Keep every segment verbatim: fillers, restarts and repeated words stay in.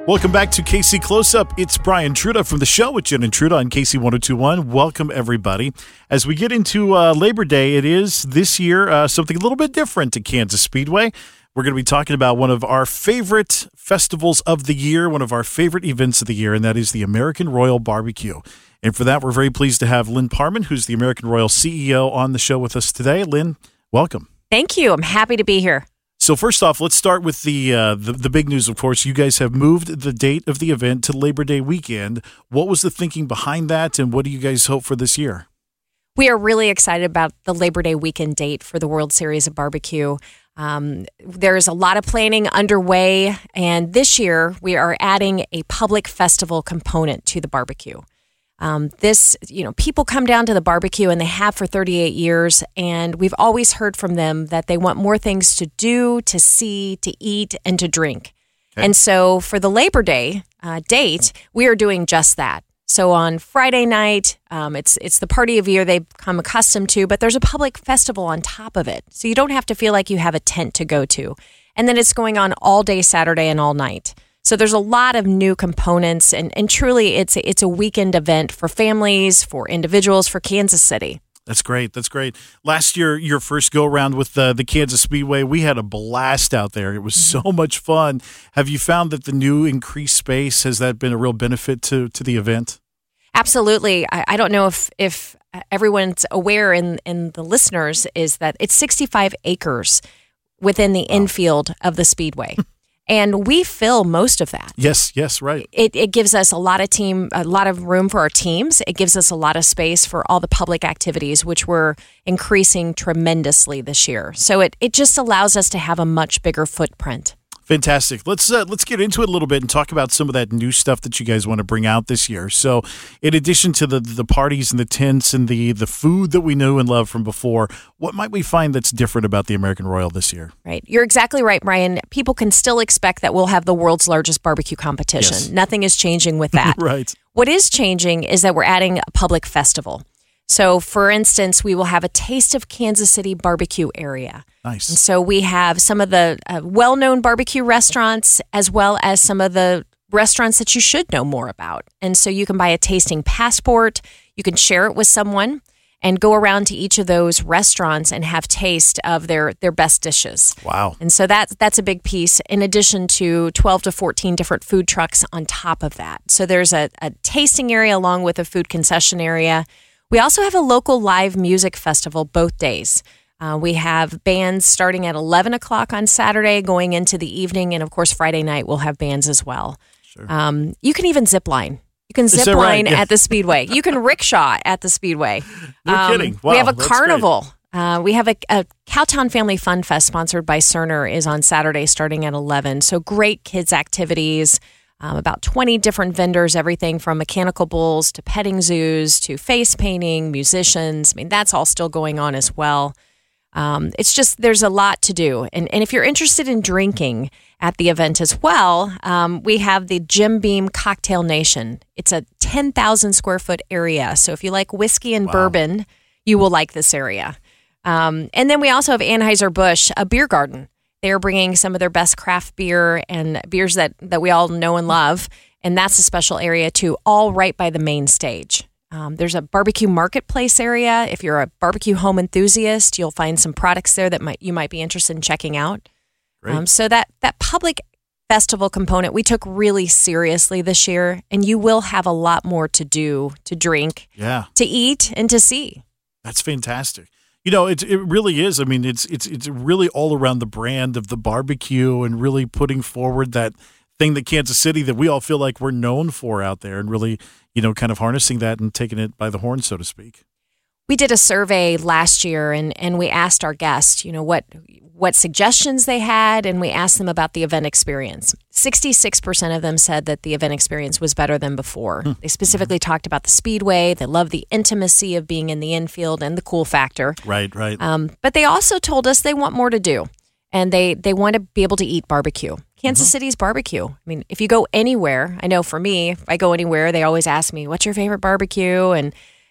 Welcome back to K C Close-Up. It's Brian Truda from the show with Jen and Truda on K C one oh two point one. Welcome, everybody. As we get into uh, Labor Day, it is this year uh, something a little bit different at Kansas Speedway. We're going to be talking about one of our favorite festivals of the year, one of our favorite events of the year, and that is the American Royal Barbecue. And for that, we're very pleased to have Lynn Parman, who's the American Royal C E O, on the show with us today. Lynn, welcome. Thank you. I'm happy to be here. So first off, let's start with the, uh, the the big news, of course. You guys have moved the date of the event to Labor Day weekend. What was the thinking behind that, and what do you guys hope for this year? We are really excited about the Labor Day weekend date for the World Series of Barbecue. Um, there's a lot of planning underway, and this year we are adding a public festival component to the barbecue. Um, this, you know, people come down to the barbecue, and they have for thirty-eight years, and we've always heard from them that they want more things to do, to see, to eat, and to drink. Okay. And so for the Labor Day uh, date, we are doing just that. So on Friday night, um, it's it's the party of year they've come accustomed to, but there's a public festival on top of it. So you don't have to feel like you have a tent to go to. And then it's going on all day Saturday and all night. So there's a lot of new components, and, and truly it's a, it's a weekend event for families, for individuals, for Kansas City. That's great. That's great. Last year, your first go-around with the, the Kansas Speedway, we had a blast out there. It was so much fun. Have you found that the new increased space, has that been a real benefit to, to the event? Absolutely. I, I don't know if, if everyone's aware, in, in the listeners, is that it's sixty-five acres within the wow. infield of the Speedway. And we fill most of that. Yes, yes, right. It it gives us a lot of team, a lot of room for our teams. It gives us a lot of space for all the public activities, which we're increasing tremendously this year. So it, it just allows us to have a much bigger footprint. Fantastic. Let's uh, let's get into it a little bit and talk about some of that new stuff that you guys want to bring out this year. So, in addition to the the parties and the tents and the the food that we knew and loved from before, what might we find that's different about the American Royal this year? Right. You're exactly right, Brian. People can still expect that we'll have the world's largest barbecue competition. Yes. Nothing is changing with that. Right. What is changing is that we're adding a public festival. So, for instance, we will have a Taste of Kansas City barbecue area. Nice. And so we have some of the uh, well-known barbecue restaurants, as well as some of the restaurants that you should know more about. And so you can buy a tasting passport, you can share it with someone, and go around to each of those restaurants and have taste of their, their best dishes. Wow. And so that's, that's a big piece, in addition to twelve to fourteen different food trucks on top of that. So there's a, a tasting area along with a food concession area. We also have a local live music festival both days. Uh, we have bands starting at eleven o'clock on Saturday, going into the evening, and of course Friday night we'll have bands as well. Sure. Um, you can even zip line. You can zip line right? yeah. at the Speedway. You can rickshaw at the Speedway. No um, kidding. Wow, we have a that's carnival. Uh, we have a, a Cowtown Family Fun Fest sponsored by Cerner is on Saturday starting at eleven. So great kids activities. Um, about twenty different vendors, everything from mechanical bulls to petting zoos to face painting, musicians. I mean, that's all still going on as well. Um, it's just, there's a lot to do. And, and if you're interested in drinking at the event as well, um, we have the Jim Beam Cocktail Nation. It's a ten thousand square foot area. So if you like whiskey and wow. bourbon, you will like this area. Um, and then we also have Anheuser-Busch, a beer garden. They are bringing some of their best craft beer and beers that, that we all know and love. And that's a special area too, all right by the main stage. Um, there's a barbecue marketplace area. If you're a barbecue home enthusiast, you'll find some products there that might you might be interested in checking out. Um, so that, that public festival component we took really seriously this year, and you will have a lot more to do, to drink, yeah. to eat, and to see. That's fantastic. You know, it it really is. I mean, it's it's it's really all around the brand of the barbecue and really putting forward that thing that Kansas City that we all feel like we're known for out there, and really, you know, kind of harnessing that and taking it by the horn, so to speak. We did a survey last year, and, and we asked our guests, you know, what what suggestions they had, and we asked them about the event experience. sixty-six percent of them said that the event experience was better than before. Hmm. They specifically talked about the Speedway. They love the intimacy of being in the infield and the cool factor. Right, right. Um, but they also told us they want more to do, and they, they want to be able to eat barbecue. Kansas mm-hmm. City's barbecue. I mean, if you go anywhere, I know for me, if I go anywhere, they always ask me, what's your favorite barbecue? And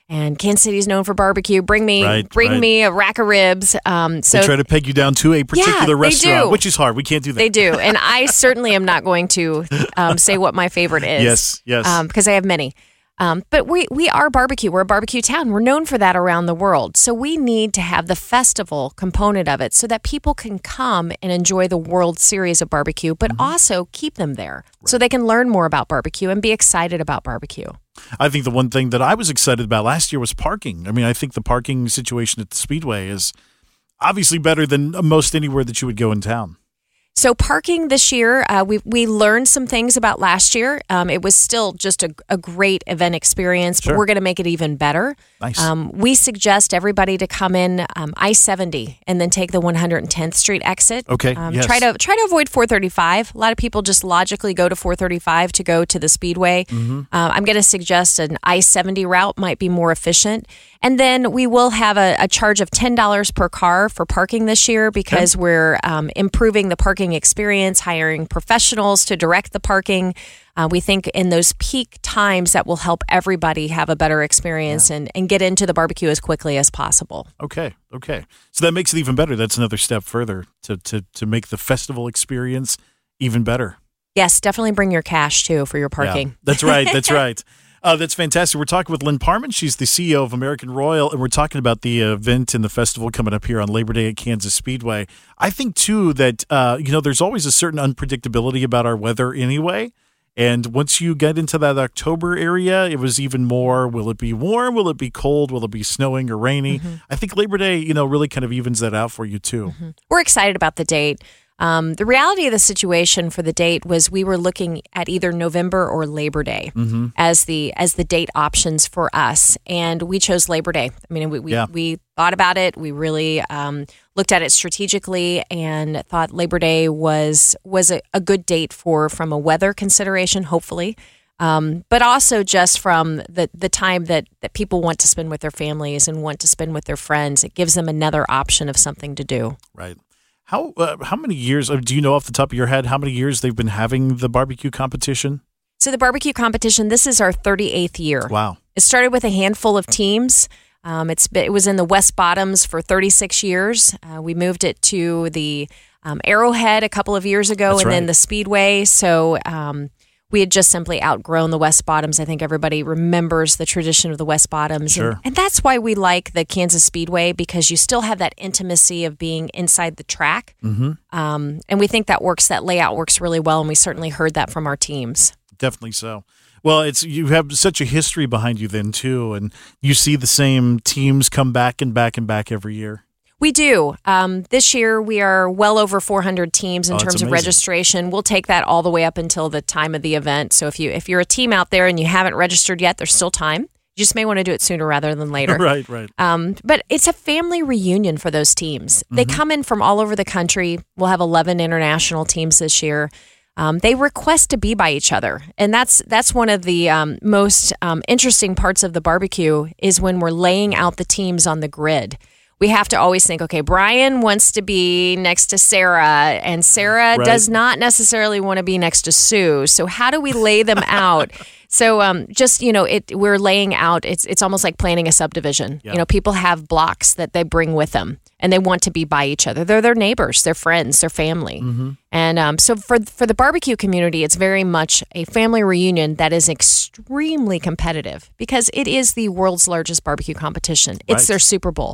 And Kansas City is known for barbecue. Bring me, Right, bring right. me a rack of ribs. Um, so They try to peg you down to a particular Yeah, they restaurant, do. which is hard. We can't do that. they do, and I certainly am not going to um, say what my favorite is. Yes, yes. um, because I have many. Um, but we we are barbecue. We're a barbecue town. We're known for that around the world. So we need to have the festival component of it so that people can come and enjoy the World Series of barbecue, but Mm-hmm. also keep them there so they can learn more about barbecue and be excited about barbecue. I think the one thing that I was excited about last year was parking. I mean, I think the parking situation at the Speedway is obviously better than most anywhere that you would go in town. So parking this year, uh, we we learned some things about last year. Um, it was still just a, a great event experience, but Sure. we're going to make it even better. Nice. Um, we suggest everybody to come in um, I seventy and then take the one hundred tenth Street exit. Okay, Um, yes. Try to try to avoid four thirty-five. A lot of people just logically go to four thirty-five to go to the Speedway. Mm-hmm. Uh, I'm going to suggest an I seventy route might be more efficient. And then we will have a, a charge of ten dollars per car for parking this year because we're um, improving the parking experience, hiring professionals to direct the parking. Uh, we think in those peak times that will help everybody have a better experience and, and get into the barbecue as quickly as possible. Okay, okay. So that makes it even better. That's another step further to, to, to make the festival experience even better. Yes, definitely bring your cash too for your parking. Yeah, that's right. That's right. Uh, that's fantastic. We're talking with Lynn Parman. She's the C E O of American Royal, and we're talking about the event and the festival coming up here on Labor Day at Kansas Speedway. I think, too, that, uh, you know, there's always a certain unpredictability about our weather anyway. And once you get into that October area, it was even more, will it be warm? Will it be cold? Will it be snowing or rainy? Mm-hmm. I think Labor Day, you know, really kind of evens that out for you, too. Mm-hmm. We're excited about the date. Um, the reality of the situation for the date was we were looking at either November or Labor Day Mm-hmm. as the as the date options for us, and we chose Labor Day. I mean, we we, Yeah. we thought about it. We really um, looked at it strategically and thought Labor Day was was a, a good date for from a weather consideration, hopefully. Um, but also just from the, the time that, that people want to spend with their families and want to spend with their friends. It gives them another option of something to do. Right. How uh, how many years, uh, do you know off the top of your head, how many years they've been having the barbecue competition? So the barbecue competition, this is our thirty-eighth year. Wow. It started with a handful of teams. Um, it's been, it was in the West Bottoms for thirty-six years. Uh, we moved it to the um, Arrowhead a couple of years ago, That's and then right. the Speedway. So um, we had just simply outgrown the West Bottoms. I think everybody remembers the tradition of the West Bottoms. Sure. And, and that's why we like the Kansas Speedway, because you still have that intimacy of being inside the track. Mm-hmm. Um, and we think that works, that layout works really well. And we certainly heard that from our teams. Definitely so. Well, it's you have such a history behind you then, too, and you see the same teams come back and back and back every year. We do. Um, this year, we are well over four hundred teams in Oh, that's terms of amazing. registration. We'll take that all the way up until the time of the event. So if you if you're a team out there and you haven't registered yet, there's still time. You just may want to do it sooner rather than later. Right, right. Um, but it's a family reunion for those teams. They Mm-hmm. come in from all over the country. We'll have eleven international teams this year. Um, they request to be by each other, and that's that's one of the um, most um, interesting parts of the barbecue is when we're laying out the teams on the grid. We have to always think, okay, Brian wants to be next to Sarah, and Sarah Right. does not necessarily want to be next to Sue. So how do we lay them out? So um, just, you know, it we're laying out, it's it's almost like planning a subdivision. Yeah. You know, people have blocks that they bring with them, and they want to be by each other. They're their neighbors, their friends, their family. Mm-hmm. And um, so for for the barbecue community, it's very much a family reunion that is extremely competitive because it is the world's largest barbecue competition. It's Right. their Super Bowl.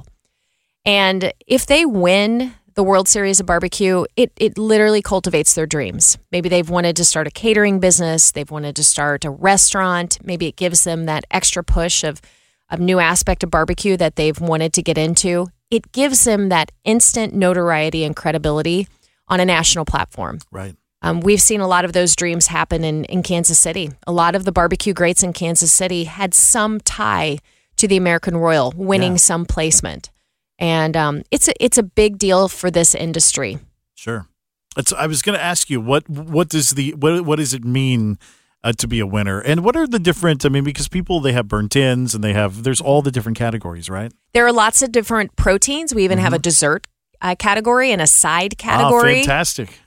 And if they win the World Series of Barbecue, it it literally cultivates their dreams. Maybe they've wanted to start a catering business. They've wanted to start a restaurant. Maybe it gives them that extra push of a new aspect of barbecue that they've wanted to get into. It gives them that instant notoriety and credibility on a national platform. Right. Um, we've seen a lot of those dreams happen in, in Kansas City. A lot of the barbecue greats in Kansas City had some tie to the American Royal, winning Yeah. some placement. And um, it's a, it's a big deal for this industry. Sure. It's, I was going to ask you what what does the what what does it mean uh, to be a winner, and what are the different? I mean, because people they have burnt ends and they have there's all the different categories, right? There are lots of different proteins. We even have a dessert uh, category and a side category. Ah, fantastic.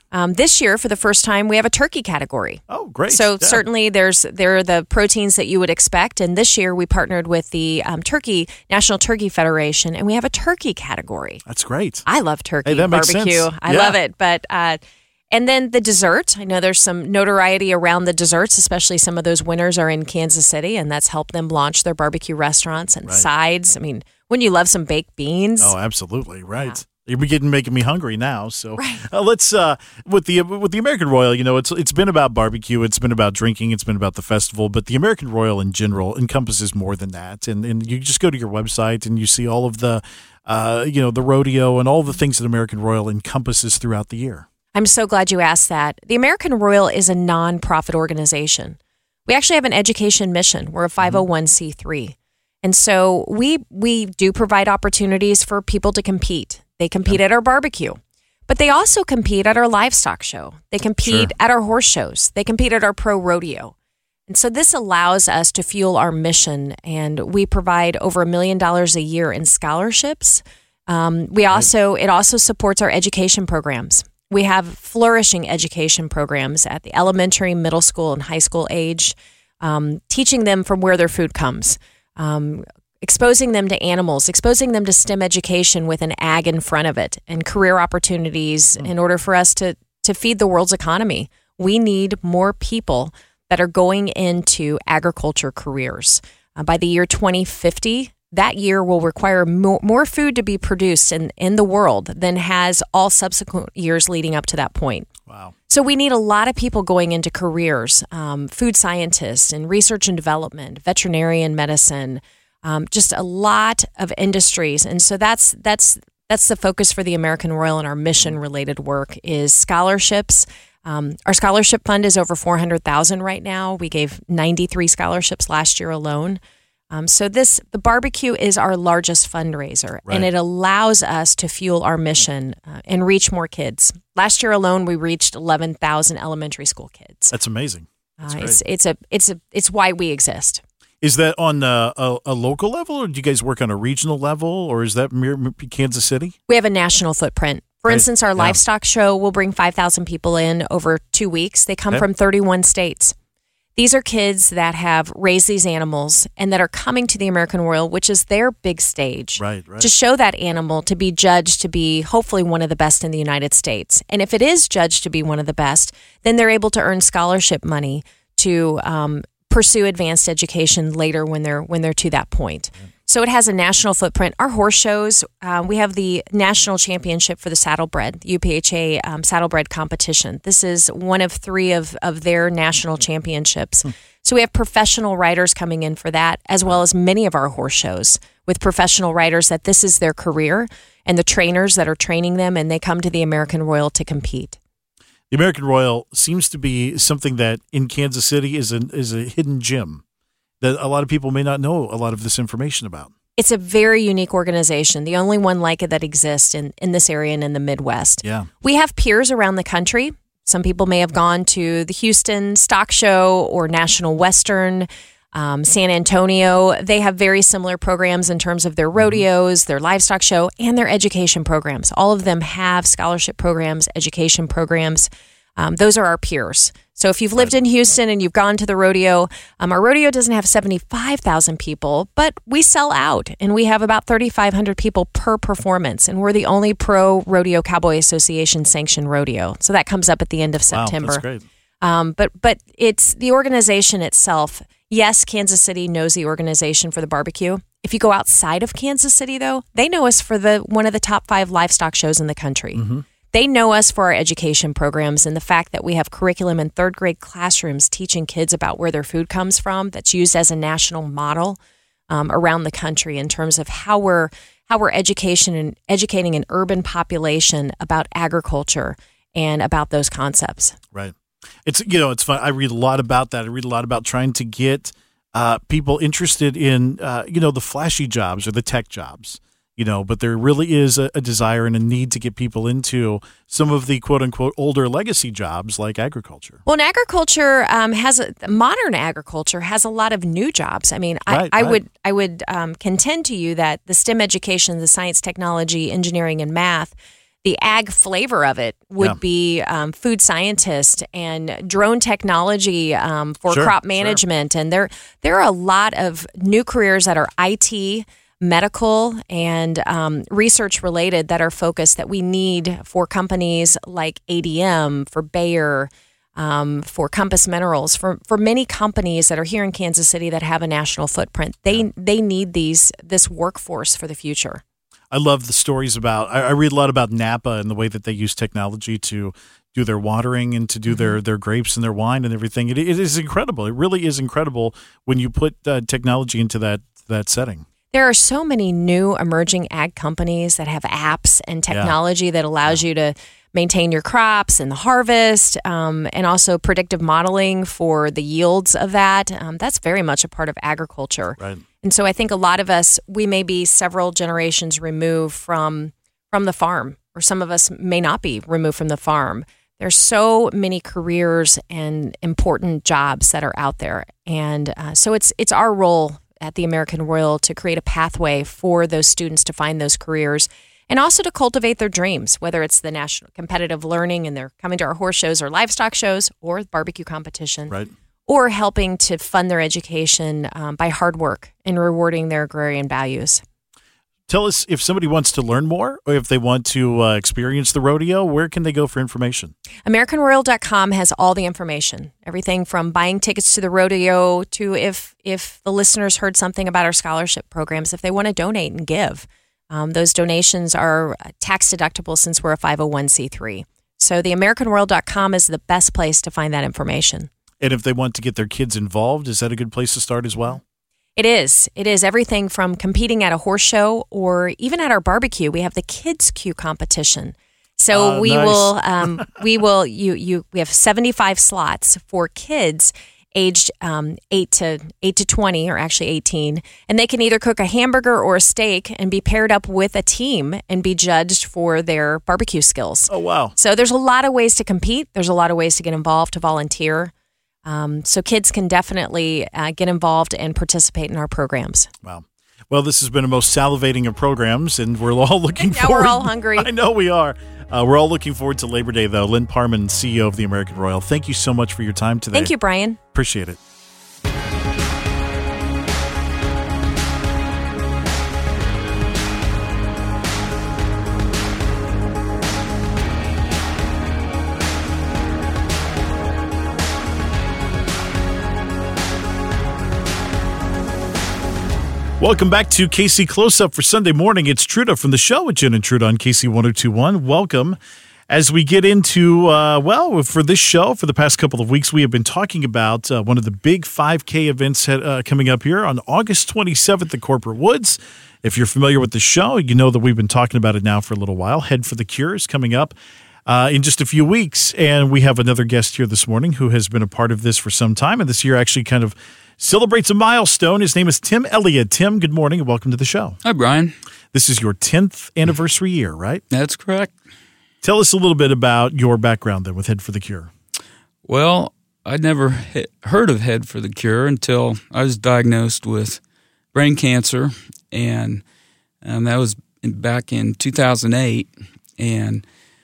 Um, this year, for the first time, we have a turkey category. Oh, great. So yeah. certainly there's there are the proteins that you would expect. And this year we partnered with the um, Turkey National Turkey Federation, and we have a turkey category. That's great. I love turkey Hey, that makes barbecue. sense. I Yeah. love it. But uh, and then the dessert. I know there's some notoriety around the desserts, especially some of those winners are in Kansas City, and that's helped them launch their barbecue restaurants and Right. sides. I mean, wouldn't you love some baked beans? Oh, absolutely. Right. Yeah. You're getting making me hungry now. So right. uh, let's uh, with the with the American Royal. You know, it's it's been about barbecue, it's been about drinking, it's been about the festival. But the American Royal in general encompasses more than that. And and you just go to your website and you see all of the, uh, you know, the rodeo and all the things that American Royal encompasses throughout the year. I'm so glad you asked that. The American Royal is a nonprofit organization. We actually have an education mission. We're a five oh one c three, and so we we do provide opportunities for people to compete. They compete at our barbecue, but they also compete at our livestock show. They compete Sure. at our horse shows. They compete at our pro rodeo. And so this allows us to fuel our mission, and we provide over a million dollars a year in scholarships. Um, we also it also supports our education programs. We have flourishing education programs at the elementary, middle school, and high school age, um, teaching them from where their food comes. Um, exposing them to animals, exposing them to STEM education with an ag in front of it, and career opportunities in order for us to, to feed the world's economy. We need more people that are going into agriculture careers. Uh, by the year twenty fifty, that year will require more, more food to be produced in, in the world than has all subsequent years leading up to that point. Wow. So we need a lot of people going into careers, um, food scientists and research and development, veterinarian medicine, Um, just a lot of industries. And so that's that's that's the focus for the American Royal and our mission-related work is scholarships. Um, our scholarship fund is over four hundred thousand right now. We gave ninety-three scholarships last year alone. Um, so this the barbecue is our largest fundraiser, Right. and it allows us to fuel our mission uh, and reach more kids. Last year alone, we reached eleven thousand elementary school kids. That's amazing. That's Uh, great. it's it's a it's a it's why we exist. Is that on a, a, a local level, or do you guys work on a regional level, or is that mere Kansas City? We have a national footprint. For Right. instance, our Yeah. livestock show will bring five thousand people in over two weeks. They come Okay. from thirty-one states. These are kids that have raised these animals and that are coming to the American Royal, which is their big stage, Right, right. to show that animal to be judged to be hopefully one of the best in the United States. And if it is judged to be one of the best, then they're able to earn scholarship money to um, pursue advanced education later when they're when they're to that point. So it has a national footprint. Our horse shows, uh, we have the national championship for the saddlebred, the U P H A um, saddlebred competition. This is one of three of, of their national championships. Hmm. So we have professional riders coming in for that, as well as many of our horse shows with professional riders that this is their career, and the trainers that are training them, and they come to the American Royal to compete. The American Royal seems to be something that in Kansas City is a, is a hidden gem that a lot of people may not know a lot of this information about. It's a very unique organization, the only one like it that exists in, in this area and in the Midwest. Yeah. We have peers around the country. Some people may have gone to the Houston Stock Show or National Western, um, San Antonio. They have very similar programs in terms of their rodeos, their livestock show, and their education programs. All of them have scholarship programs, education programs. Um, those are our peers. So if you've lived in Houston and you've gone to the rodeo, um, our rodeo doesn't have seventy-five thousand people, but we sell out, and we have about thirty-five hundred people per performance, and we're the only pro Rodeo Cowboy Association sanctioned rodeo. So that comes up at the end of September. Wow, that's great. Um, but but it's the organization itself. Yes, Kansas City knows the organization for the barbecue. If you go outside of Kansas City, though, they know us for the one of the top five livestock shows in the country. Mm-hmm. They know us for our education programs and the fact that we have curriculum in third grade classrooms teaching kids about where their food comes from that's used as a national model um, around the country in terms of how we're how we're education and educating an urban population about agriculture and about those concepts. Right. It's, you know, it's fun. I read a lot about that. I read a lot about trying to get uh, people interested in, uh, you know, the flashy jobs or the tech jobs. You know, but there really is a, a desire and a need to get people into some of the quote unquote older legacy jobs like agriculture. Well, and agriculture um, has a modern agriculture has a lot of new jobs. I mean, Right, I, I right. would I would um, contend to you that the STEM education, the science, technology, engineering, and math, the ag flavor of it would Yeah. be um, food scientist and drone technology um, for Sure, crop sure. management. And there, there are a lot of new careers that are I T, medical, and um, research related that are focused that we need for companies like A D M, for Bayer, um, for Compass Minerals, for, for many companies that are here in Kansas City that have a national footprint. They they need these this workforce for the future. I love the stories about, I, I read a lot about Napa and the way that they use technology to do their watering and to do their, their grapes and their wine and everything. It, it is incredible. It really is incredible when you put uh, technology into that that setting. There are so many new emerging ag companies that have apps and technology yeah. that allows yeah. you to maintain your crops and the harvest, um, and also predictive modeling for the yields of that. Um, that's very much a part of agriculture. Right. And so I think a lot of us, we may be several generations removed from from the farm, or some of us may not be removed from the farm. There's so many careers and important jobs that are out there. And uh, so it's it's our role at the American Royal to create a pathway for those students to find those careers and also to cultivate their dreams, whether it's the national competitive learning and they're coming to our horse shows or livestock shows or barbecue competition, right. or helping to fund their education um, by hard work and rewarding their agrarian values. Tell us, if somebody wants to learn more or if they want to uh, experience the rodeo, where can they go for information? American Royal dot com has all the information, everything from buying tickets to the rodeo to if if the listeners heard something about our scholarship programs, if they want to donate and give. Um, those donations are tax deductible since we're a five oh one c three. So the American Royal dot com is the best place to find that information. And if they want to get their kids involved, is that a good place to start as well? It is. It is everything from competing at a horse show or even at our barbecue. We have the Kids Q competition. So uh, we nice. will, um, we will, you, you, we have seventy-five slots for kids aged um, eight to eight to twenty, or actually eighteen, and they can either cook a hamburger or a steak and be paired up with a team and be judged for their barbecue skills. Oh wow! So there's a lot of ways to compete. There's a lot of ways to get involved, to volunteer. Um, so kids can definitely uh, get involved and participate in our programs. Wow. Well, this has been the most salivating of programs, and we're all looking now forward. Now we're all hungry. I know we are. Uh, we're all looking forward to Labor Day, though. Lynn Parman, C E O of the American Royal, thank you so much for your time today. Thank you, Brian. Appreciate it. Welcome back to K C Close-Up for Sunday morning. It's Truda from the show with Jen and Truda on K C ten twenty-one. Welcome. As we get into, uh, well, for this show, for the past couple of weeks, we have been talking about uh, one of the big five K events uh, coming up here on August twenty-seventh at Corporate Woods. If you're familiar with the show, you know that we've been talking about it now for a little while. Head for the Cure is coming up uh, in just a few weeks. And we have another guest here this morning who has been a part of this for some time. And this year actually kind of celebrates a milestone. His name is Tim Elliott. Tim, good morning and welcome to the show. Hi, Brian. This is your tenth anniversary year, right? That's correct. Tell us a little bit about your background then with Head for the Cure. Well, I'd never he- heard of Head for the Cure until I was diagnosed with brain cancer, and um, that was in, back in two thousand eight. And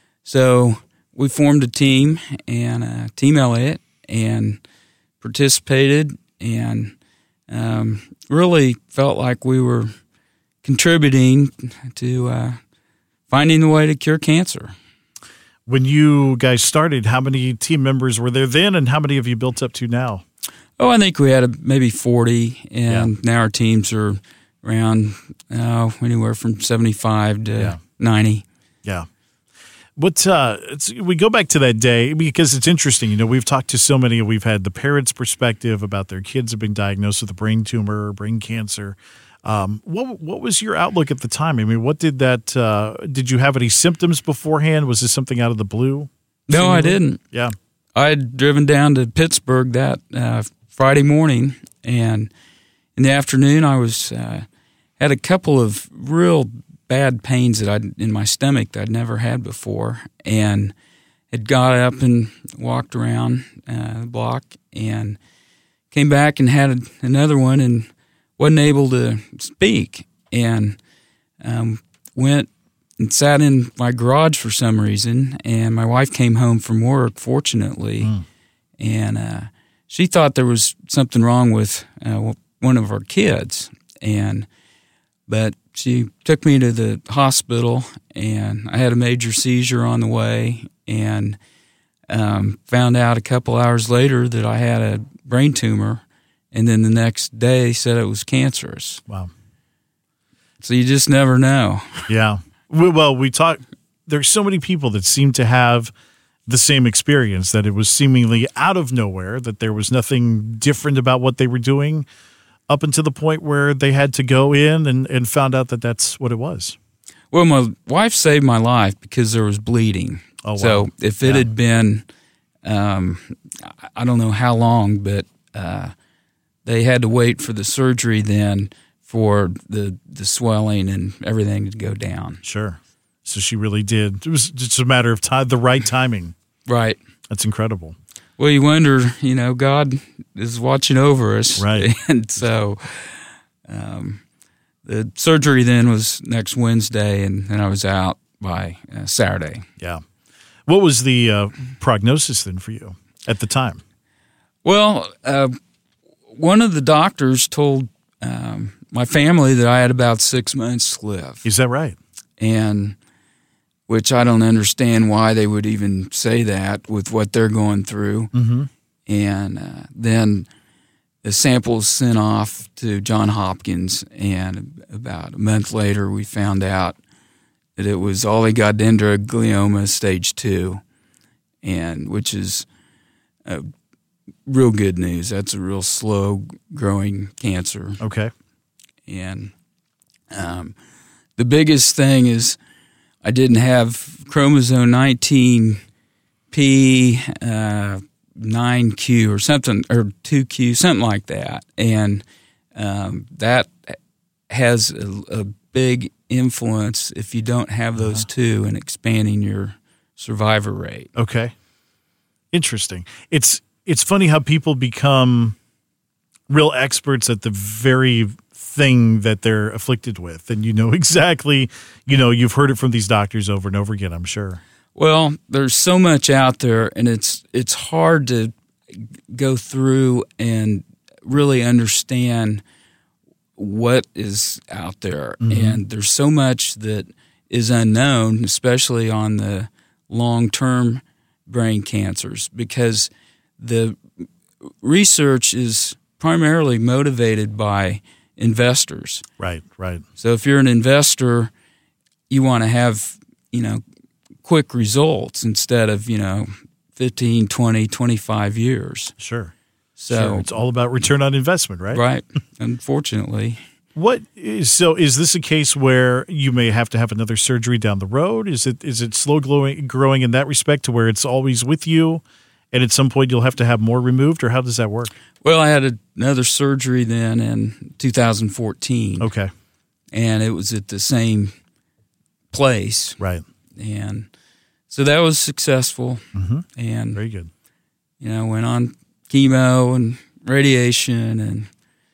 so we formed a team, and uh, Team Elliott, and participated and um, really felt like we were contributing to uh, finding the way to cure cancer. When you guys started, how many team members were there then, and how many have you built up to now? Oh, I think we had a, maybe forty, and yeah. now our teams are around uh, anywhere from seventy-five to yeah. ninety. Yeah. What uh, it's, we go back to that day because it's interesting. You know, we've talked to so many. We've had the parents' perspective about their kids have been diagnosed with a brain tumor or brain cancer. Um, what what was your outlook at the time? I mean, what did that? Uh, did you have any symptoms beforehand? Was this something out of the blue? No, seemingly? I didn't. Yeah, I had driven down to Pittsburgh that uh, Friday morning, and in the afternoon, I was uh, had a couple of real bad pains that I in my stomach that I'd never had before, and had got up and walked around uh, the block, and came back and had another one, and wasn't able to speak, and um, went and sat in my garage for some reason, and my wife came home from work, fortunately, mm. and uh, she thought there was something wrong with uh, one of our kids, and but she took me to the hospital, and I had a major seizure on the way, and um, found out a couple hours later that I had a brain tumor, and then the next day said it was cancerous. Wow. So you just never know. Yeah. Well, we talk. There's so many people that seem to have the same experience, that it was seemingly out of nowhere, that there was nothing different about what they were doing up until the point where they had to go in and, and found out that that's what it was. Well, my wife saved my life because there was bleeding. Oh, wow. So if it yeah. had been, um, I don't know how long, but uh, they had to wait for the surgery then for the the swelling and everything to go down. Sure. So she really did. It was just a matter of time, the right timing. Right. That's incredible. Well, you wonder, you know, God is watching over us. Right. And so um, the surgery then was next Wednesday, and then I was out by uh, Saturday. Yeah. What was the uh, prognosis then for you at the time? Well, uh, one of the doctors told um, my family that I had about six months to live. Is that right? And which I don't understand why they would even say that with what they're going through. Mm-hmm. And uh, then the sample was sent off to Johns Hopkins, and about a month later we found out that it was oligodendroglioma stage two, and which is uh, real good news. That's a real slow-growing cancer. Okay. And um, the biggest thing is I didn't have chromosome nineteen P, uh, nine Q or something, or two Q, something like that. And um, that has a, a big influence if you don't have those uh-huh. two in expanding your survivor rate. Okay. Interesting. It's it's funny how people become real experts at the very thing that they're afflicted with, and you know exactly, you know, you've heard it from these doctors over and over again, I'm sure. Well, there's so much out there, and it's it's hard to go through and really understand what is out there. Mm-hmm. And there's so much that is unknown, especially on the long-term brain cancers, because the research is primarily motivated by investors. Right, right. So if you're an investor, you want to have, you know, quick results instead of, you know, fifteen, twenty, twenty-five years. Sure. So sure. It's all about return on investment, right? Right. Unfortunately. What is, so is this a case where you may have to have another surgery down the road? Is it is it slow growing, growing in that respect to where it's always with you, and at some point you'll have to have more removed, or how does that work? Well, I had a, another surgery then in two thousand fourteen. Okay. And it was at the same place. Right. And so that was successful. Mm-hmm. And very good. You know, went on chemo and radiation, and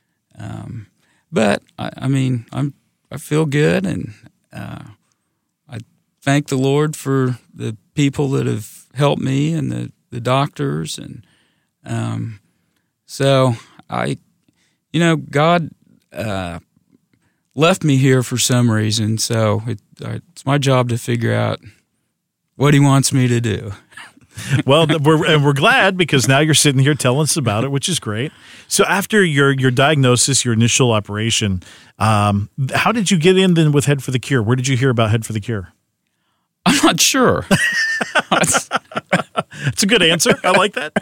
um, but I, I mean, I'm I feel good, and uh, I thank the Lord for the people that have helped me and the, the doctors, and um, so I, you know, God uh, left me here for some reason, so it, it's my job to figure out what He wants me to do. Well, we're and we're glad, because now you're sitting here telling us about it, which is great. So after your your diagnosis, your initial operation, um, how did you get in then with Head for the Cure? Where did you hear about Head for the Cure? I'm not sure. That's a good answer. I like that.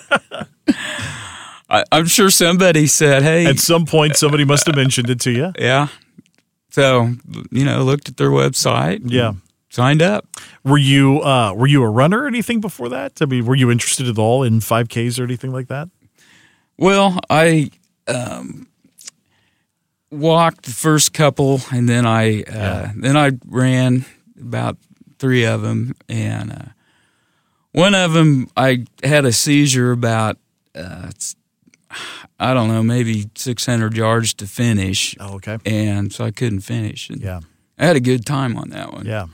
I, I'm sure somebody said, hey. At some point, somebody must have mentioned it to you. Yeah. So, you know, looked at their website. Yeah. Signed up. Were you uh, were you a runner or anything before that? I mean, were you interested at all in five Ks or anything like that? Well, I um, walked the first couple, and then I uh, yeah. then I ran about three of them, and uh, one of them I had a seizure about uh, I don't know, maybe six hundred yards to finish. Oh, okay. And so I couldn't finish. And yeah. I had a good time on that one. Yeah.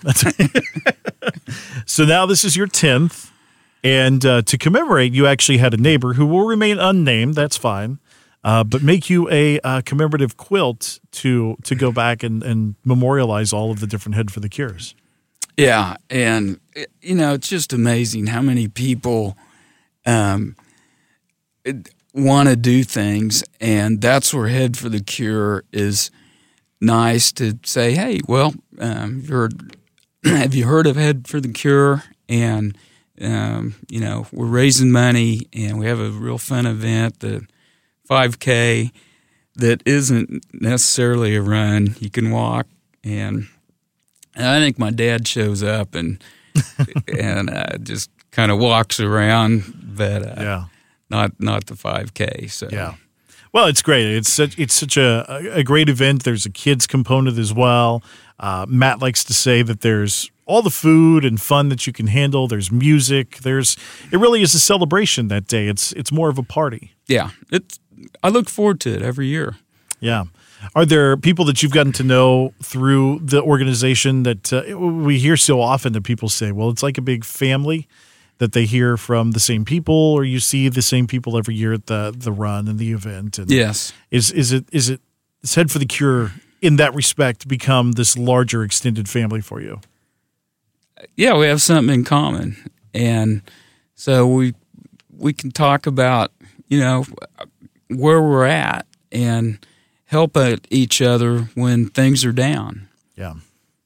So now this is your tenth. And uh, to commemorate, you actually had a neighbor who will remain unnamed. That's fine. Uh, but make you a uh, commemorative quilt to to go back and, and memorialize all of the different Head for the Cures. Yeah. And, you know, it's just amazing how many people um, want to do things. And that's where Head for the Cure is nice to say, hey, well, um, you're, have you heard of Head for the Cure? And Um, you know, we're raising money, and we have a real fun event, the five K, that isn't necessarily a run. You can walk, and, and I think my dad shows up and and uh, just kind of walks around, but uh, yeah, not not the five K. So yeah, well, it's great. It's such it's such a a great event. There's a kids component as well. Uh, Matt likes to say that there's all the food and fun that you can handle. There's music. There's it really is a celebration that day. It's it's more of a party. Yeah, it's. I look forward to it every year. Yeah. Are there people that you've gotten to know through the organization that uh, we hear so often that people say, well, it's like a big family, that they hear from the same people, or you see the same people every year at the the run and the event? And yes. Is is it is it is Head for the Cure in that respect become this larger extended family for you? Yeah, we have something in common, and so we we can talk about, you know, where we're at and help each other when things are down. Yeah.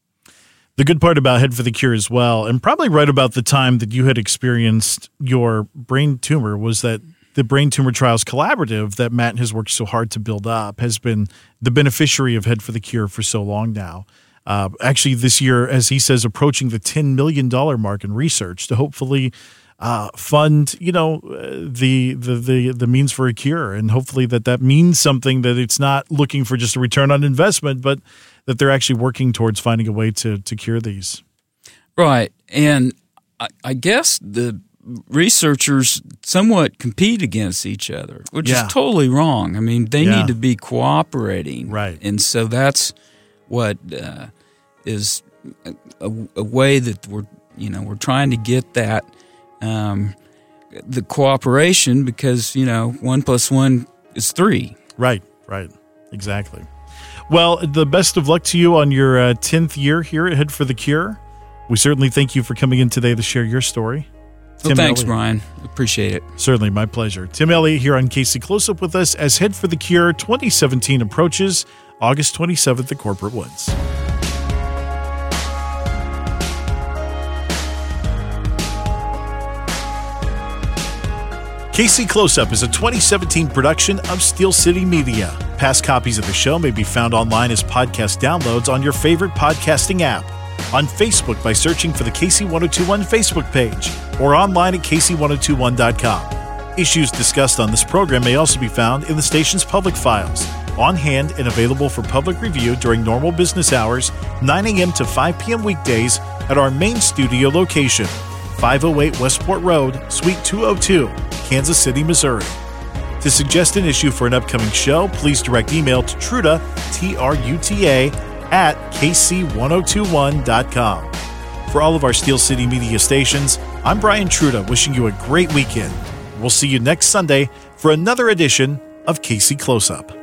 The good part about Head for the Cure as well, and probably right about the time that you had experienced your brain tumor, was that the Brain Tumor Trials Collaborative that Matt has worked so hard to build up has been the beneficiary of Head for the Cure for so long now. Uh, actually, this year, as he says, approaching the ten million dollars mark in research to hopefully uh, fund, you know, the, the the the means for a cure, and hopefully that that means something, that it's not looking for just a return on investment, but that they're actually working towards finding a way to to cure these. Right, and I, I guess the researchers somewhat compete against each other, which yeah. is totally wrong. I mean, they yeah. need to be cooperating, right? And so that's what uh, is a, a way that we're, you know, we're trying to get that um, the cooperation, because, you know, one plus one is three. Right, right, exactly. Well, the best of luck to you on your uh, tenth year here at Head for the Cure. We certainly thank you for coming in today to share your story. Well, thanks, Elliott. Brian. Appreciate it. Certainly, my pleasure. Tim Elliott here on K C Close Up with us as Head for the Cure twenty seventeen approaches, August twenty-seventh at Corporate Woods. K C Close Up is a twenty seventeen production of Steel City Media. Past copies of the show may be found online as podcast downloads on your favorite podcasting app, on Facebook by searching for the K C ten twenty-one Facebook page, or online at K C ten twenty-one dot com. Issues discussed on this program may also be found in the station's public files, on hand and available for public review during normal business hours, nine a.m. to five p.m. weekdays at our main studio location, five oh eight Westport Road, Suite two oh two, Kansas City, Missouri. To suggest an issue for an upcoming show, please direct email to Truta, T R U T A, at K C ten twenty-one dot com. For all of our Steel City Media stations, I'm Brian Truta, wishing you a great weekend. We'll see you next Sunday for another edition of K C Close Up.